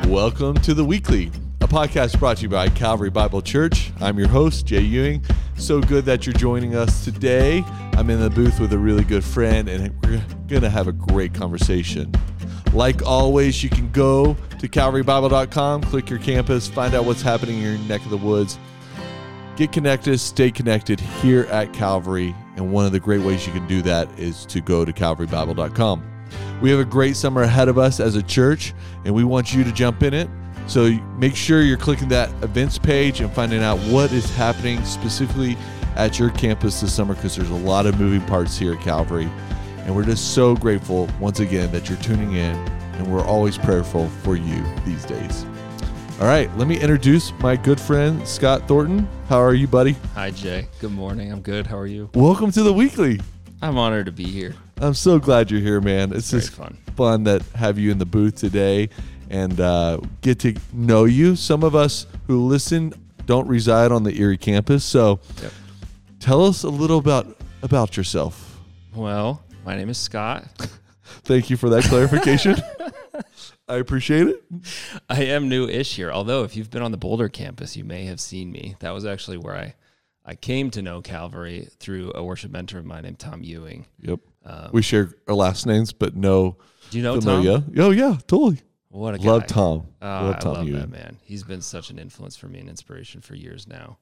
Welcome to The Weekly, a podcast brought to you by Calvary Bible Church. I'm your host, Jay Ewing. So good that you're joining us today. I'm in the booth with a really good friend, and we're going to have a great conversation. Like always, you can go to calvarybible.com, click your campus, find out what's happening in your neck of the woods. Get connected, stay connected here at Calvary, and one of the great ways you can do that is to go to calvarybible.com. We have a great summer ahead of us as a church, and we want you to jump in it. So make sure you're clicking that events page and finding out what is happening specifically at your campus this summer, because there's a lot of moving parts here at Calvary. And we're just so grateful, once again, that you're tuning in, and we're always prayerful for you these days. All right, let me introduce my good friend, Scott Thornton. How are you, buddy? Hi, Jay. Good morning. I'm good. How are you? Welcome to The Weekly. I'm honored to be here. I'm so glad you're here, man. It's Very just fun that have you in the booth today and get to know you. Some of us who listen don't reside on the Erie campus, so Tell us a little about yourself. Well, my name is Scott. Thank you for that clarification. I appreciate it. I am new-ish here, although if you've been on the Boulder campus, you may have seen me. That was actually where I came to know Calvary through a worship mentor of mine named Tom Ewing. Yep. We share our last names, but no. Do you know familiar. Tom? Oh, yeah, totally. What a guy. Love Tom. Love Tom Ewing. That man. He's been such an influence for me and inspiration for years now.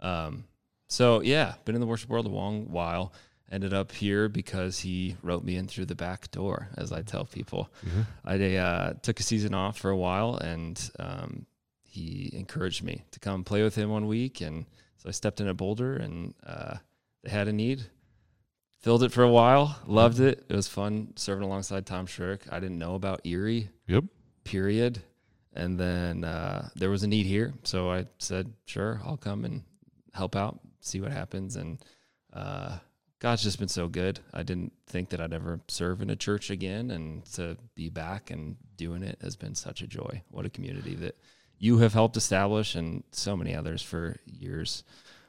So, yeah, been in the worship world a long while. Ended up here because he wrote me in through the back door, as I tell people. Mm-hmm. I took a season off for a while, and he encouraged me to come play with him one week. And so I stepped in at Boulder, and they had a need. Filled it for a while, loved it. It was fun serving alongside Tom Shirk. I didn't know about Erie, period. And then there was a need here, so I said, sure, I'll come and help out, see what happens. And God's just been so good. I didn't think that I'd ever serve in a church again, and to be back and doing it has been such a joy. What a community that you have helped establish, and so many others for years.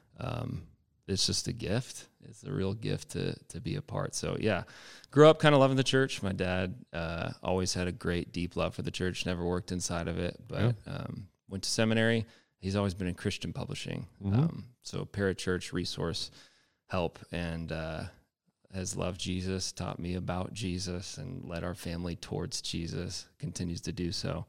It's just a gift. It's a real gift to be a part. So, yeah, grew up kind of loving the church. My dad always had a great, deep love for the church, never worked inside of it, but went to seminary. He's always been in Christian publishing. So parachurch, resource, help, and has loved Jesus, taught me about Jesus, and led our family towards Jesus, continues to do so.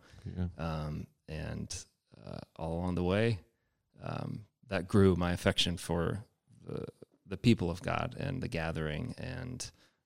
And all along the way, that grew my affection for the people of God and the gathering. And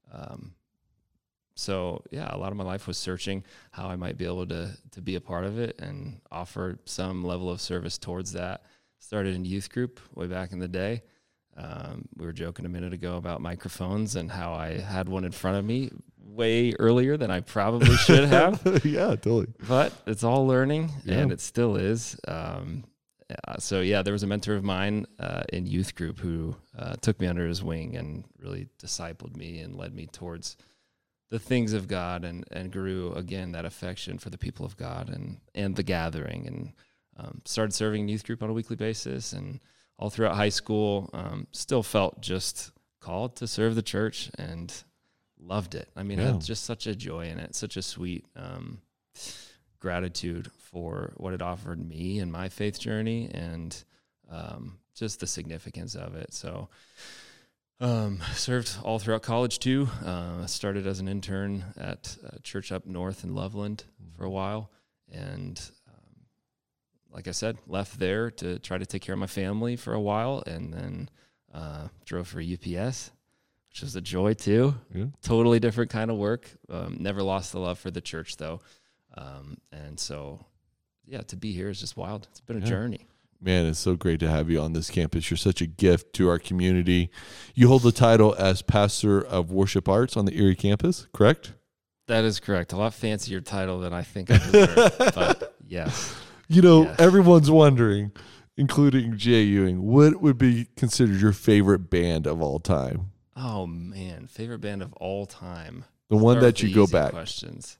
so, a lot of my life was searching how I might be able to be a part of it and offer some level of service towards that. Started in youth group way back in the day. We were joking a minute ago about microphones and how I had one in front of me way earlier than I probably should have. Yeah, totally. But it's all learning, and it still is. There was a mentor of mine in youth group who took me under his wing and really discipled me and led me towards the things of God, and grew, again, that affection for the people of God and the gathering, and started serving in youth group on a weekly basis. And all throughout high school, still felt just called to serve the church and loved it. I mean, I had just such a joy in it, such a sweet gratitude for what it offered me in my faith journey, and just the significance of it. So served all throughout college too. Started as an intern at a church up north in Loveland for a while, and like I said, left there to try to take care of my family for a while, and then drove for UPS, which was a joy too. Totally different kind of work. Never lost the love for the church though. And so, to be here is just wild. It's been a journey. Man, it's so great to have you on this campus. You're such a gift to our community. You hold the title as pastor of worship arts on the Erie campus, correct? That is correct. A lot fancier title than I think I deserve, but yes. Everyone's wondering, including Jay Ewing, what would be considered your favorite band of all time? Oh, man. Favorite band of all time. The one that you go back. Questions.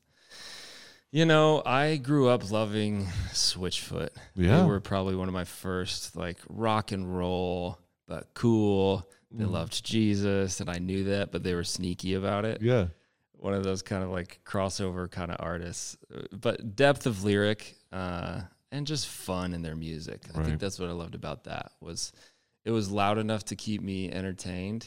I grew up loving Switchfoot. Yeah. They were probably one of my first, rock and roll, but cool. They loved Jesus, and I knew that, but they were sneaky about it. Yeah. one of those kind of like crossover kind of artists, but depth of lyric and just fun in their music. I think that's what I loved about that was it was loud enough to keep me entertained,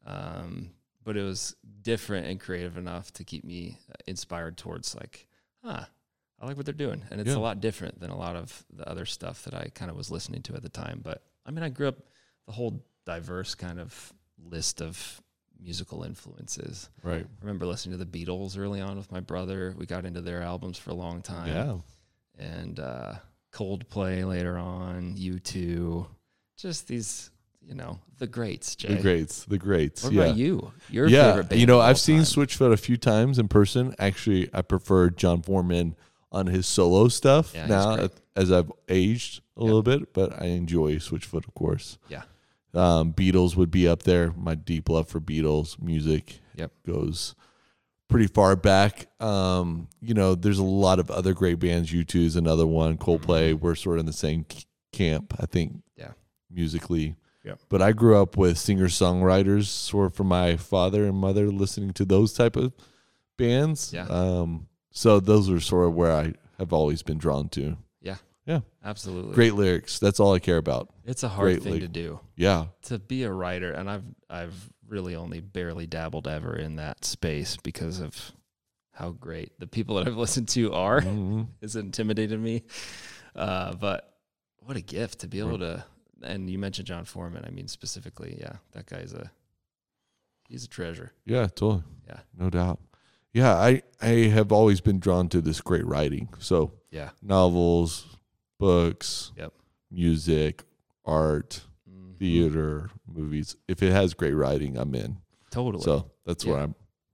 but it was different and creative enough to keep me inspired towards like, I like what they're doing. And it's a lot different than a lot of the other stuff that I kind of was listening to at the time. But I mean, I grew up the whole diverse kind of list of musical influences. Right. I remember listening to the Beatles early on with my brother. We got into their albums for a long time. Yeah. And Coldplay later on, U2, just these, the greats, Jay. The greats. What about you? Your yeah. favorite band I've seen Switchfoot a few times in person. Actually, I prefer John Foreman on his solo stuff now as I've aged a little bit, but I enjoy Switchfoot, of course. Yeah. Beatles would be up there. My deep love for Beatles music goes pretty far back. There's a lot of other great bands. U2 is another one. Coldplay, we're sort of in the same camp, I think, musically. Yeah. But I grew up with singer-songwriters sort of from my father and mother listening to those type of bands. Yeah. So those are sort of where I have always been drawn to. Yeah. Absolutely. Great lyrics. That's all I care about. It's a hard thing to do. Yeah. To be a writer, and I've really only barely dabbled ever in that space because of how great the people that I've listened to are. It's intimidated me. But what a gift to be able to, and you mentioned John Foreman. I mean, specifically, that guy's he's a treasure. Yeah, totally. Yeah. No doubt. Yeah, I have always been drawn to this great writing. So novels, books, music, art, theater, movies. If it has great writing, I'm in. Totally. So that's where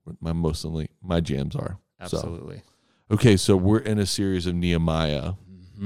my jams are. Absolutely. So. Okay, so we're in a series of Nehemiah.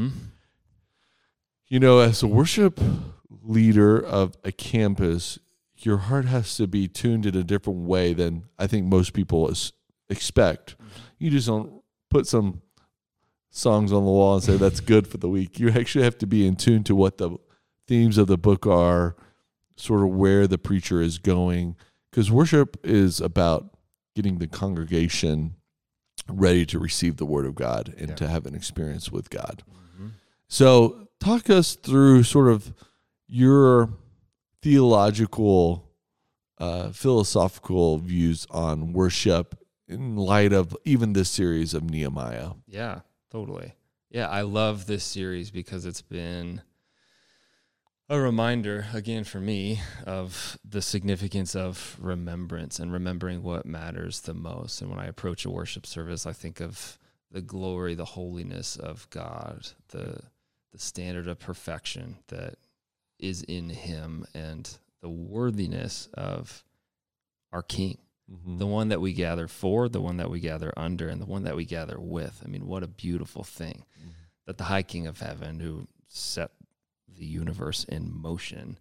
As a worship leader of a campus, your heart has to be tuned in a different way than I think most people expect. You just don't put some songs on the wall and say that's good for the week. You actually have to be in tune to what the themes of the book are, sort of where the preacher is going, because worship is about getting the congregation ready to receive the word of God and to have an experience with God. So talk us through sort of your theological, philosophical views on worship in light of even this series of Nehemiah. Yeah, totally. Yeah, I love this series because it's been a reminder, again, for me, of the significance of remembrance and remembering what matters the most. And when I approach a worship service, I think of the glory, the holiness of God, the standard of perfection that is in him, and the worthiness of our King, the one that we gather for, the one that we gather under, and the one that we gather with. I mean, what a beautiful thing that the High King of Heaven, who set the universe in motion,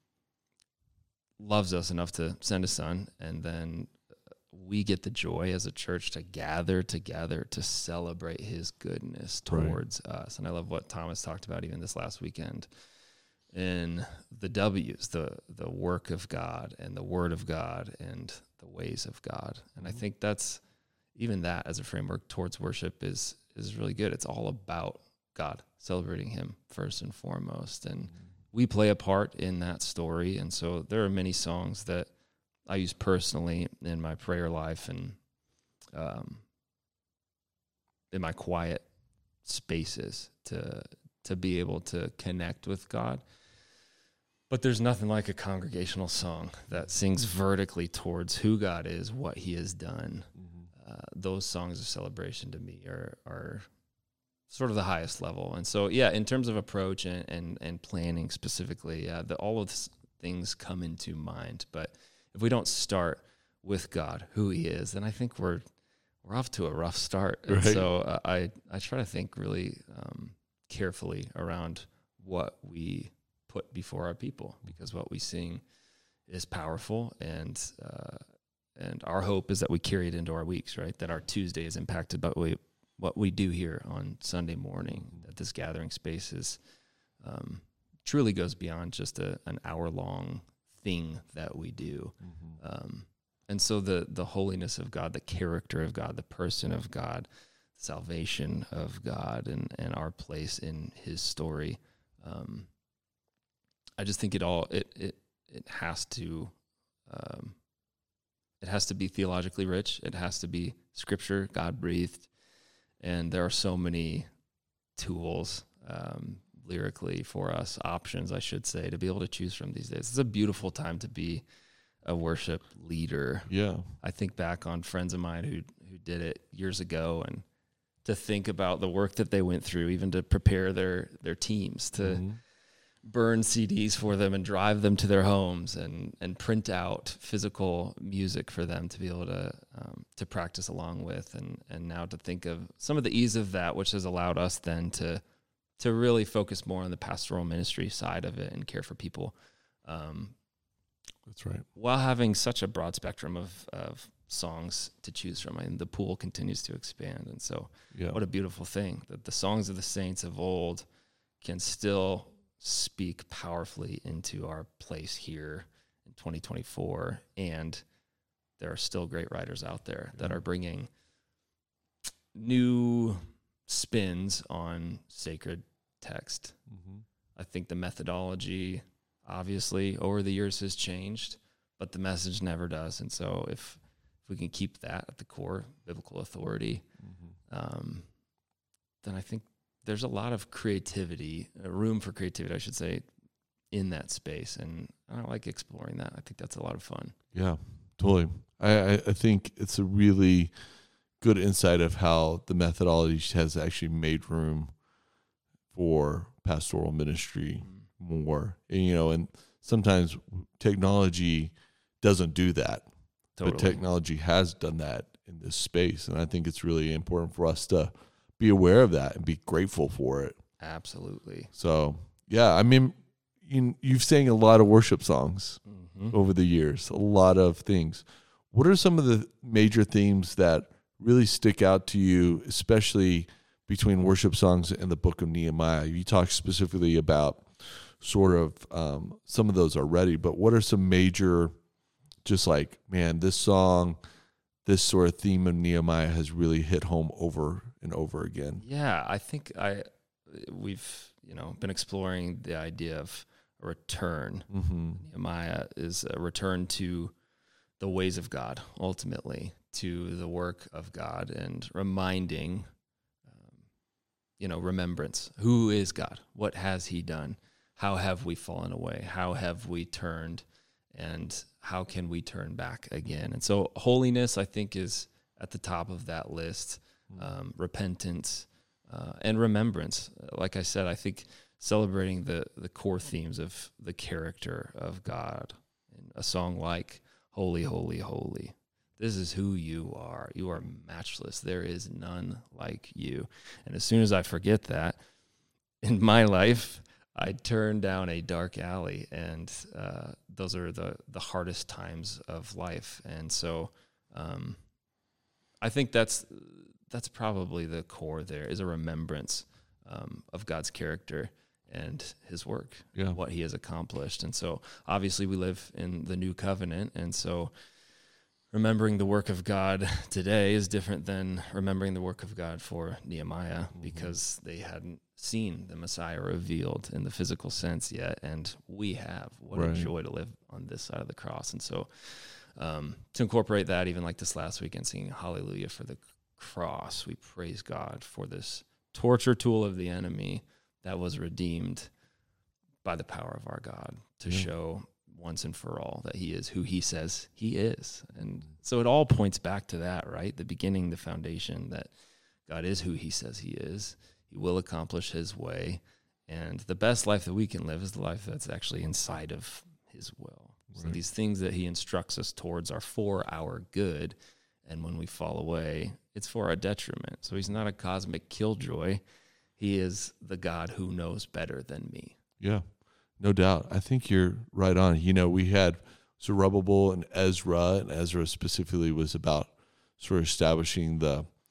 loves us enough to send a son, and then we get the joy as a church to gather together to celebrate his goodness towards us. And I love what Thomas talked about even this last weekend in the W's, the work of God and the word of God and the ways of God. And I think that's even that as a framework towards worship is really good. It's all about God, celebrating him first and foremost. And we play a part in that story. And so there are many songs that I use personally in my prayer life and in my quiet spaces to be able to connect with God. But there's nothing like a congregational song that sings vertically towards who God is, what he has done. Those songs of celebration to me are sort of the highest level. And so, in terms of approach and planning specifically, all of these things come into mind. But if we don't start with God, who he is, then I think we're off to a rough start. And so I try to think really carefully around what we put before our people, because what we sing is powerful, and our hope is that we carry it into our weeks, right? That our Tuesday is impacted by what we do here on Sunday morning, that this gathering space is truly goes beyond just an hour-long thing that we do. And so the holiness of God, the character of God, the person of God, salvation of God, and our place in his story, I just think it has to be theologically rich. It has to be Scripture, God breathed, and there are so many tools lyrically for us, options, I should say, to be able to choose from these days. It's a beautiful time to be a worship leader. Yeah. I think back on friends of mine who did it years ago, and to think about the work that they went through, even to prepare their teams, to burn CDs for them and drive them to their homes and print out physical music for them to be able to practice along with. And now to think of some of the ease of that, which has allowed us then to really focus more on the pastoral ministry side of it and care for people. That's right. While having such a broad spectrum of songs to choose from, and the pool continues to expand. And so what a beautiful thing that the songs of the saints of old can still speak powerfully into our place here in 2024. And there are still great writers out there that are bringing new spins on sacred text. I think the methodology, obviously, over the years has changed, but the message never does. And so if we can keep that at the core, biblical authority, then I think there's a lot of creativity, room for creativity, I should say, in that space. And I like exploring that. I think that's a lot of fun. Yeah, totally. I think it's a really good insight of how the methodology has actually made room for pastoral ministry more. And sometimes technology doesn't do that. Totally. But technology has done that in this space. And I think it's really important for us to be aware of that and be grateful for it. Absolutely. So, yeah, I mean, you've sang a lot of worship songs over the years, a lot of things. What are some of the major themes that really stick out to you, especially between worship songs and the book of Nehemiah? You talked specifically about sort of some of those already, but what are some major, just like, man, this song, this sort of theme of Nehemiah has really hit home over and over again? Yeah, I think we've been exploring the idea of a return. Nehemiah is a return to the ways of God, ultimately, to the work of God, and reminding, remembrance. Who is God? What has he done? How have we fallen away? How have we turned? And how can we turn back again? And so holiness, I think, is at the top of that list. Repentance and remembrance. Like I said, I think celebrating the core themes of the character of God in a song like Holy, Holy, Holy. This is who you are. You are matchless. There is none like you. And as soon as I forget that in my life, I turn down a dark alley, and those are the hardest times of life. And so I think that's probably the core there, is a remembrance of God's character and his work, what he has accomplished. And so obviously we live in the new covenant, and so remembering the work of God today is different than remembering the work of God for Nehemiah, because they hadn't seen the Messiah revealed in the physical sense yet, and we have. What a joy to live on this side of the cross. And so to incorporate that, even like this last weekend, singing Hallelujah for the cross, we praise God for this torture tool of the enemy that was redeemed by the power of our God to show once and for all that he is who he says he is. And so it all points back to that, right? The beginning, the foundation, that God is who he says he is. He will accomplish his way. And the best life that we can live is the life that's actually inside of his will. So these things that he instructs us towards are for our good. And when we fall away, it's for our detriment. So he's not a cosmic killjoy. He is the God who knows better than me. Yeah, no doubt. I think you're right on. We had Zerubbabel and Ezra specifically was about sort of establishing the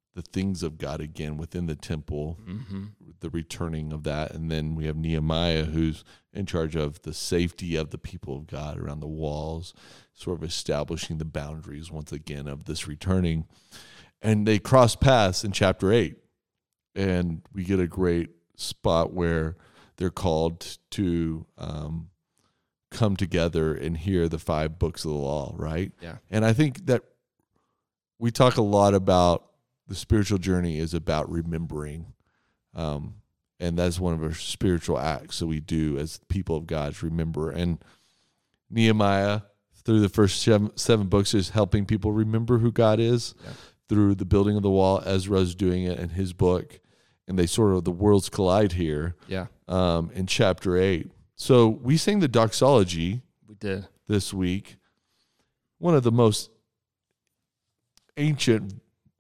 the things of God again within the temple, the returning of that. And then we have Nehemiah, who's in charge of the safety of the people of God around the walls, sort of establishing the boundaries once again of this returning. And they cross paths in chapter 8. And we get a great spot where they're called to come together and hear the 5 books of the law, right? Yeah. And I think that we talk a lot about the spiritual journey is about remembering. And that's one of our spiritual acts that we do as people of God, is remember. And Nehemiah, through the first 7 books, is helping people remember who God is through the building of the wall. Ezra's doing it in his book. And they sort of, the worlds collide here in chapter 8. So we sang the doxology. We did. This week. One of the most ancient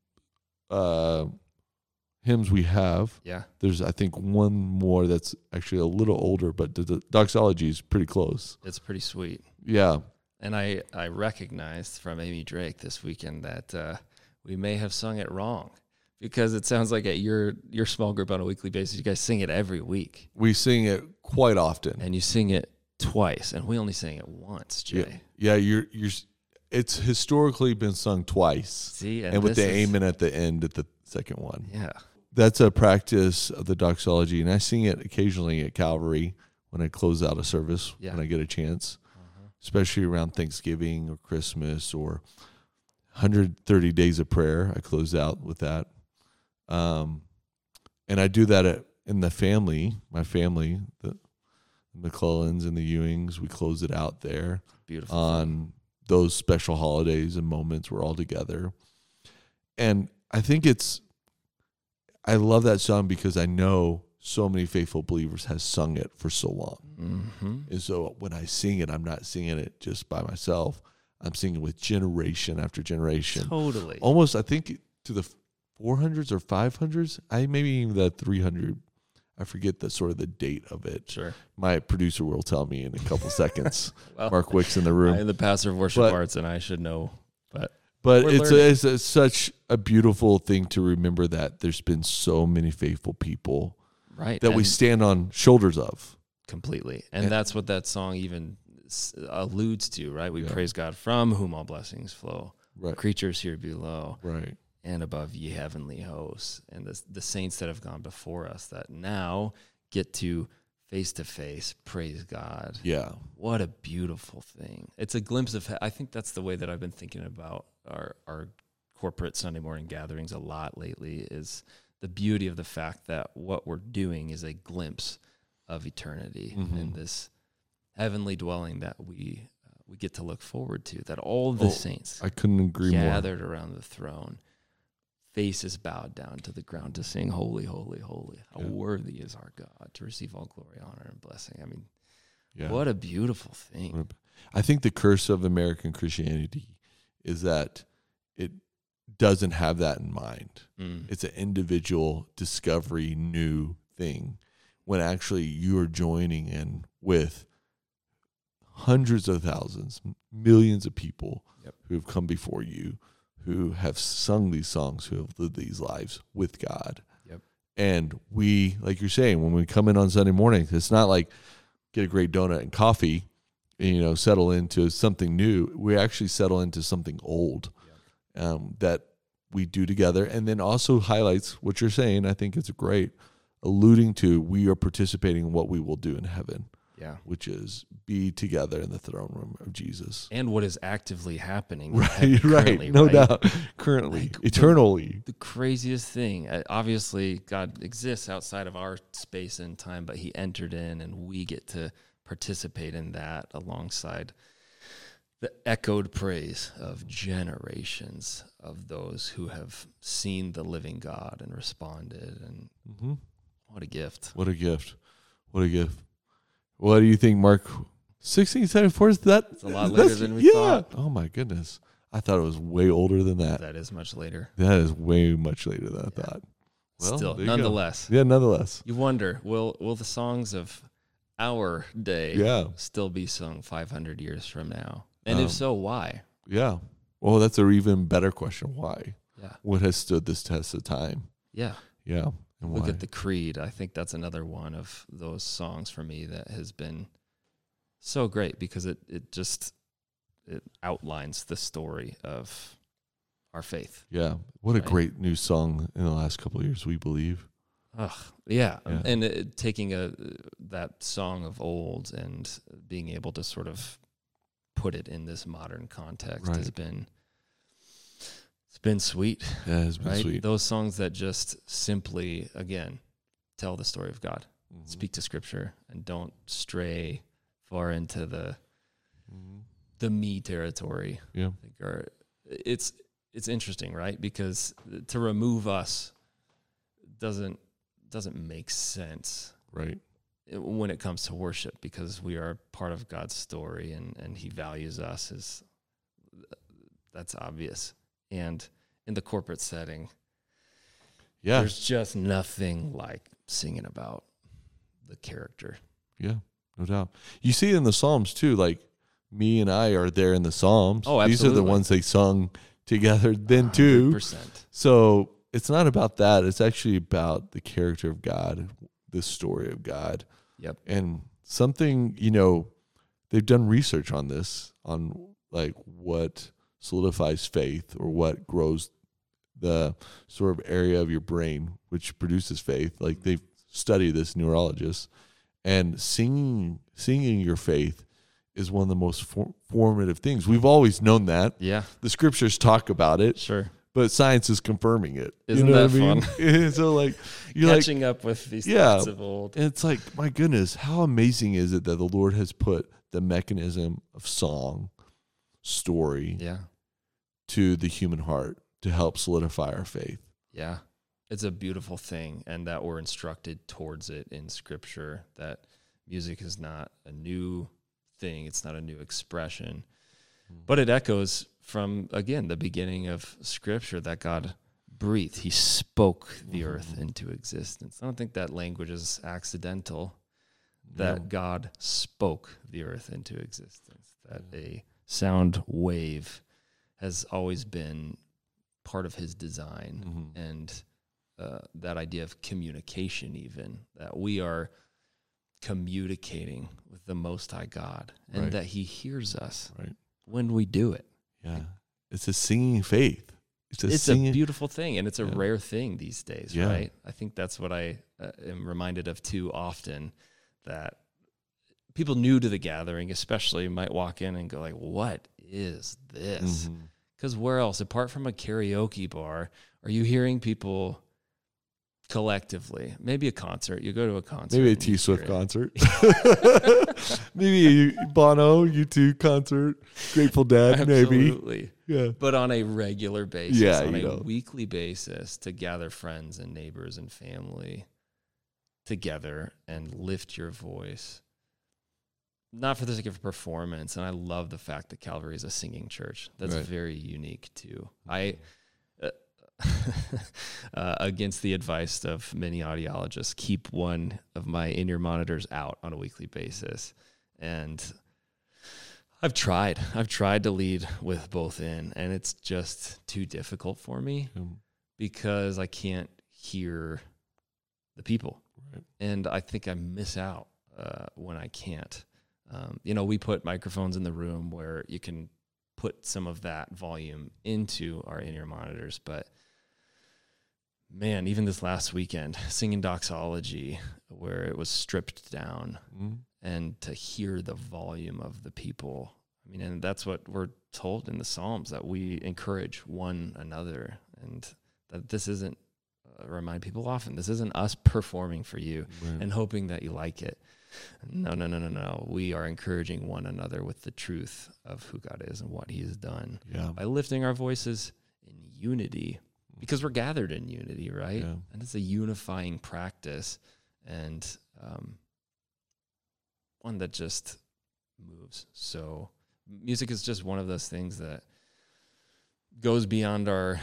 hymns we have. Yeah. There's, I think, one more that's actually a little older, but the doxology is pretty close. It's pretty sweet. Yeah. And I recognized from Amy Drake this weekend that we may have sung it wrong, because it sounds like at your small group on a weekly basis, you guys sing it every week. We sing it quite often. And you sing it twice, and we only sang it once, Jay. Yeah, you're it's historically been sung twice. See, and with the amen at the end at the second one. Yeah. That's a practice of the doxology, and I sing it occasionally at Calvary when I close out a service, when I get a chance, especially around Thanksgiving or Christmas or 130 days of prayer. I close out with that. And I do that in the family, my family, the McClellans and the Ewings. We close it out there. Beautiful. On those special holidays and moments we're all together. And I think I love that song because I know so many faithful believers has sung it for so long. And so when I sing it, I'm not singing it just by myself. I'm singing with generation after generation. Totally. Almost, I think, to the 400s or 500s. Maybe even the 300. I forget the sort of the date of it. Sure. My producer will tell me in a couple seconds. Well, Mark Wicks in the room. I am the pastor of worship arts, and I should know. But it's such a beautiful thing to remember that there's been so many faithful people that we stand on shoulders of. Completely. And that's what that song even alludes to, right? We praise God from whom all blessings flow. Right. Creatures here below. Right. And above ye heavenly hosts. And the saints that have gone before us that now get to face praise God. Yeah. What a beautiful thing. It's a glimpse of, I think that's the way that I've been thinking about our corporate Sunday morning gatherings a lot lately, is the beauty of the fact that what we're doing is a glimpse of eternity in this heavenly dwelling that we get to look forward to, that all the saints I couldn't agree more. Gathered around the throne, faces bowed down to the ground to sing, holy, holy, holy. How worthy is our God to receive all glory, honor, and blessing. I mean, what a beautiful thing. I think the curse of American Christianity is that it doesn't have that in mind. It's an individual discovery, new thing, when actually you are joining in with hundreds of thousands, millions of people who have come before you, who have sung these songs, who have lived these lives with God. And we, like you're saying, when we come in on Sunday mornings, it's not like get a great donut and coffee and, settle into something new. We actually settle into something old that we do together, and then also highlights what you're saying. I think it's great, alluding to we are participating in what we will do in heaven. Which is be together in the throne room of Jesus. And what is actively happening. Right. No doubt. Currently. Eternally. The craziest thing. Obviously, God exists outside of our space and time, but he entered in, and we get to participate in that alongside the echoed praise of generations of those who have seen the living God and responded. And what a gift. What a gift. What a gift. What do you think, Mark? 1674 is that? It's a lot later than we thought. Oh my goodness. I thought it was way older than that. That is much later. That is way much later than I thought. Well, still, nonetheless. Yeah, nonetheless. You wonder, will the songs of our day still be sung 500 years from now? And if so, why? Yeah. Well, that's an even better question. Why? Yeah. what has stood this test of time. Yeah. Yeah. And Look why. at the Creed. I think that's another one of those songs for me that has been so great because it outlines the story of our faith. Yeah. What a Right. great new song in the last couple of years, We Believe. Ugh, yeah. Yeah. And taking that song of old and being able to sort of put it in this modern context has Right. been, it's been sweet, Yeah, it's been right? sweet. Those songs that just simply, again, tell the story of God, Mhm. speak to Scripture, and don't stray far into the Mhm. me territory. Yeah. I think it's interesting, right? Because to remove us doesn't make sense Right. when it comes to worship, because we are part of God's story and he values us. That's obvious. And in the corporate setting, Yeah. there's just nothing like singing about the character. Yeah. No doubt. You see it in the Psalms too. Like me and I are there in the Psalms. Oh, These are the absolutely. ones they sung together then too. 100%. So it's not about that. It's actually about the character of God, the story of God. Yep. And something, they've done research on this, on like what solidifies faith or what grows the sort of area of your brain which produces faith. Like they've studied this, neurologists, and singing your faith is one of the most formative things. We've always known that. Yeah, The scriptures talk about it, sure. but science is confirming it. Isn't you know that what I mean? So like you're like, Catching up with these Yeah. thoughts of old. and it's like, my goodness, how amazing is it that the Lord has put the mechanism of song, story Yeah. to the human heart to help solidify our faith. Yeah. It's a beautiful thing, and that we're instructed towards it in Scripture, that music is not a new thing. It's not a new expression, but it echoes from, again, the beginning of Scripture, that God breathed. He spoke the earth into existence. I don't think that language is accidental, that No. God spoke the earth into existence, that a sound wave has always been part of his design. Mhm. And that idea of communication, even, that we are communicating with the Most High God, and Right. that he hears us Right. when we do it. Yeah. It's a singing faith. It's singing. a beautiful thing, and it's a Yeah. rare thing these days, Yeah. right? I think that's what I am reminded of too often, that people new to the gathering especially might walk in and go like, what is this? Mhm. Because where else, apart from a karaoke bar, are you hearing people collectively? Maybe a concert. You go to a concert. Maybe a and you T Swift hear it. concert. Maybe a Bono, U2 concert. Grateful Dead, maybe. Absolutely. Yeah. But on a regular basis, Yeah, on you a know. weekly basis, to gather friends and neighbors and family together and lift your voice, not for the sake of performance. And I love the fact that Calvary is a singing church. That's Right. very unique too. Against the advice of many audiologists, keep one of my in-ear monitors out on a weekly basis. And I've tried to lead with both in, and it's just too difficult for me because I can't hear the people. Right. And I think I miss out when I can't. We put microphones in the room where you can put some of that volume into our in-ear monitors, but man, even this last weekend, singing doxology, where it was stripped down, Mhm. and to hear the volume of the people. I mean, and that's what we're told in the Psalms, that we encourage one another, and that this isn't, remind people often, this isn't us performing for you Right. and hoping that you like it. No. We are encouraging one another with the truth of who God is and what he has done Yeah. by lifting our voices in unity, because we're gathered in unity, right? Yeah. And it's a unifying practice, and one that just moves. So music is just one of those things that goes beyond our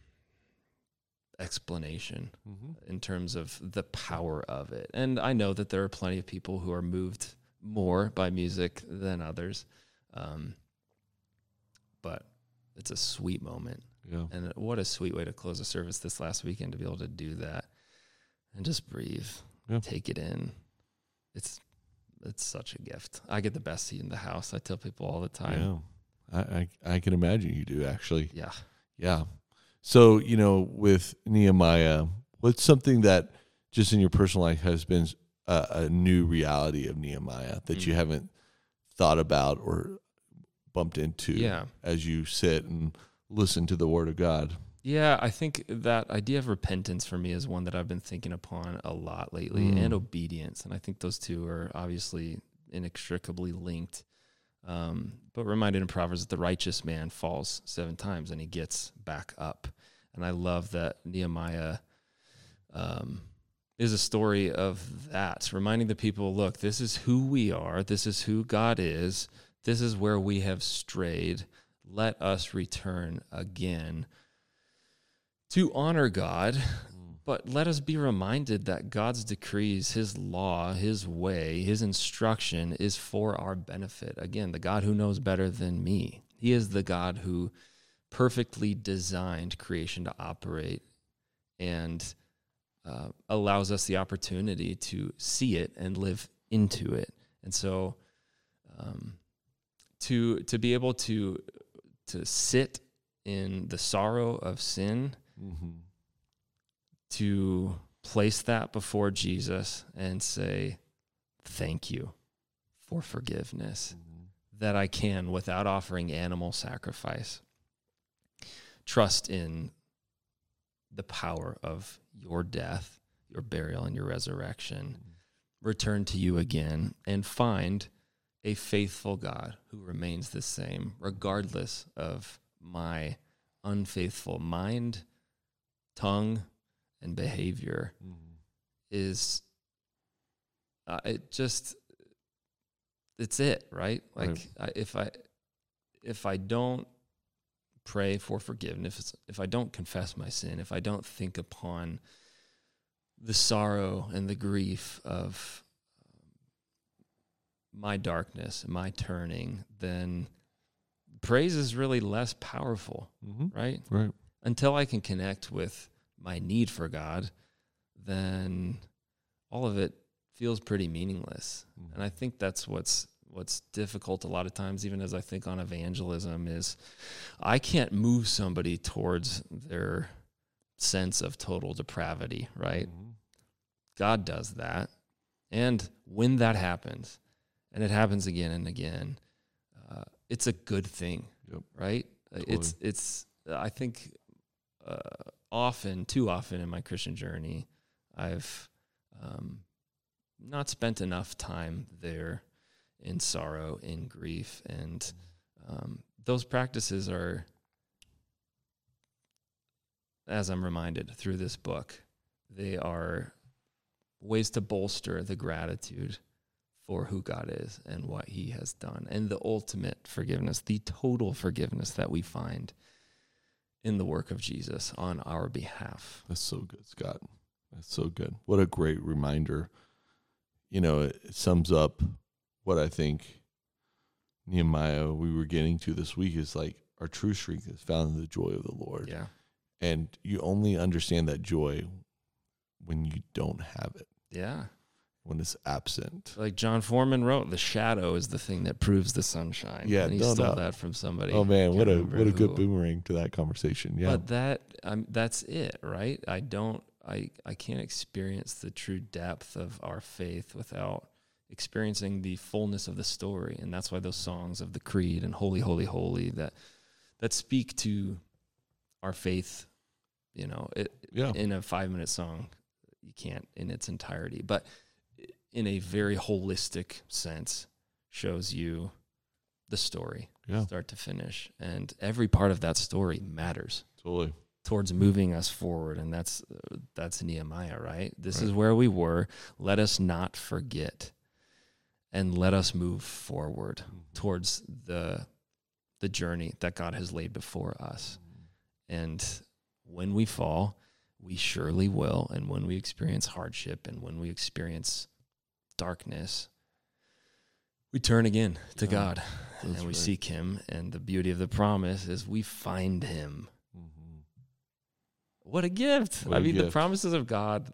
explanation Mhm. in terms of the power of it. And I know that there are plenty of people who are moved more by music than others. But it's a sweet moment Yeah. And what a sweet way to close a service this last weekend, to be able to do that and just breathe, take it in. It's such a gift. I get the best seat in the house. I tell people all the time. Yeah. I can imagine you do, actually. Yeah. Yeah. So, with Nehemiah, what's something that just in your personal life has been a new reality of Nehemiah that you haven't thought about or bumped into as you sit and listen to the Word of God? Yeah, I think that idea of repentance for me is one that I've been thinking upon a lot lately, and obedience. And I think those two are obviously inextricably linked. But reminded in Proverbs that the righteous man falls 7 times and he gets back up. And I love that Nehemiah is a story of that, reminding the people, look, this is who we are. This is who God is. This is where we have strayed. Let us return again to honor God, but let us be reminded that God's decrees, his law, his way, his instruction is for our benefit. Again, the God who knows better than me. He is the God who perfectly designed creation to operate and allows us the opportunity to see it and live into it. And so to be able to sit in the sorrow of sin, to place that before Jesus and say, thank you for forgiveness, that I can, without offering animal sacrifice, trust in the power of your death, your burial, and your resurrection, return to you again, and find a faithful God who remains the same, regardless of my unfaithful mind, tongue, and behavior. Is it's it, right? Like, right. If I don't pray for forgiveness, if I don't confess my sin, if I don't think upon the sorrow and the grief of my darkness, my turning, then praise is really less powerful, right? Right. Until I can connect with my need for God, then all of it feels pretty meaningless. And I think that's what's difficult a lot of times, even as I think on evangelism, is I can't move somebody towards their sense of total depravity, right? God does that. And when that happens, and it happens again and again, it's a good thing, right? Totally. It's I think too often in my Christian journey, I've not spent enough time there in sorrow, in grief, and those practices are, as I'm reminded through this book, they are ways to bolster the gratitude for who God is and what he has done, and the ultimate forgiveness, the total forgiveness that we find in the work of Jesus on our behalf. That's so good, Scott. That's so good. What a great reminder. It sums up what I think Nehemiah we were getting to this week is like our true strength is found in the joy of the Lord. Yeah. And you only understand that joy when you don't have it. Yeah. When it's absent. Like John Foreman wrote, the shadow is the thing that proves the sunshine. Yeah, and he stole that from somebody. Oh man, what a good boomerang to that conversation. Yeah. But that's it, right? I can't experience the true depth of our faith without experiencing the fullness of the story. And that's why those songs of the Creed and Holy, Holy, Holy that speak to our faith, in a 5-minute song, you can't in its entirety, but in a very holistic sense, shows you the story, start to finish. And every part of that story matters. Totally. Towards moving us forward. And that's Nehemiah, right? This is where we were. Let us not forget. And let us move forward towards the journey that God has laid before us. And when we fall, we surely will. And when we experience hardship and when we experience darkness, we turn again to God and we seek him. And the beauty of the promise is we find him What a gift. What a the gift. promises of God,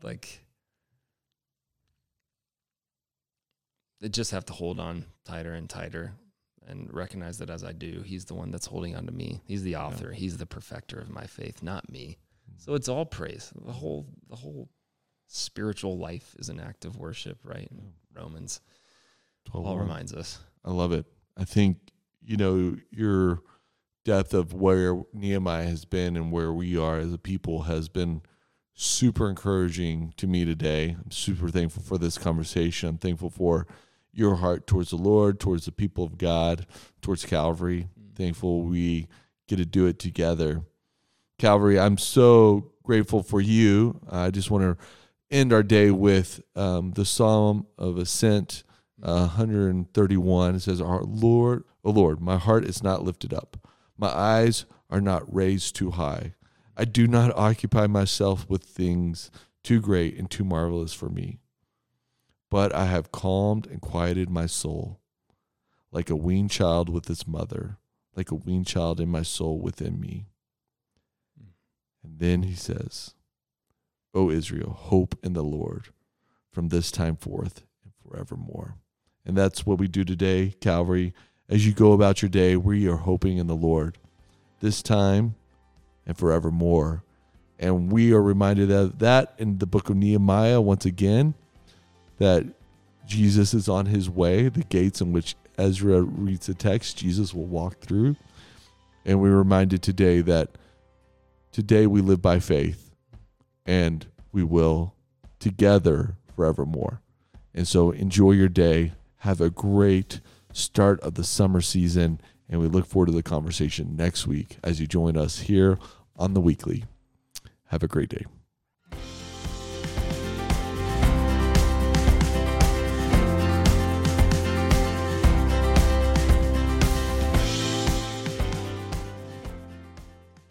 I just have to hold on tighter and tighter and recognize that as I do, he's the one that's holding on to me. He's the author. Yeah. He's the perfecter of my faith, not me. So it's all praise. The whole spiritual life is an act of worship, right? Romans 12 Paul reminds us. I love it. I think, your depth of where Nehemiah has been and where we are as a people has been super encouraging to me today. I'm super thankful for this conversation. I'm thankful for your heart towards the Lord, towards the people of God, towards Calvary. Thankful we get to do it together. Calvary, I'm so grateful for you. I just want to end our day with the Psalm of Ascent, 131. It says, "O Lord, my heart is not lifted up. My eyes are not raised too high. I do not occupy myself with things too great and too marvelous for me. But I have calmed and quieted my soul, like a weaned child with its mother, like a weaned child in my soul within me." And then he says, "O Israel, hope in the Lord from this time forth and forevermore." And that's what we do today, Calvary. As you go about your day, we are hoping in the Lord this time and forevermore. And we are reminded of that in the book of Nehemiah once again, that Jesus is on his way, the gates in which Ezra reads the text, Jesus will walk through. And we're reminded today that today we live by faith, and we will together forevermore. And so enjoy your day. Have a great start of the summer season, and we look forward to the conversation next week as you join us here on The Weekly. Have a great day.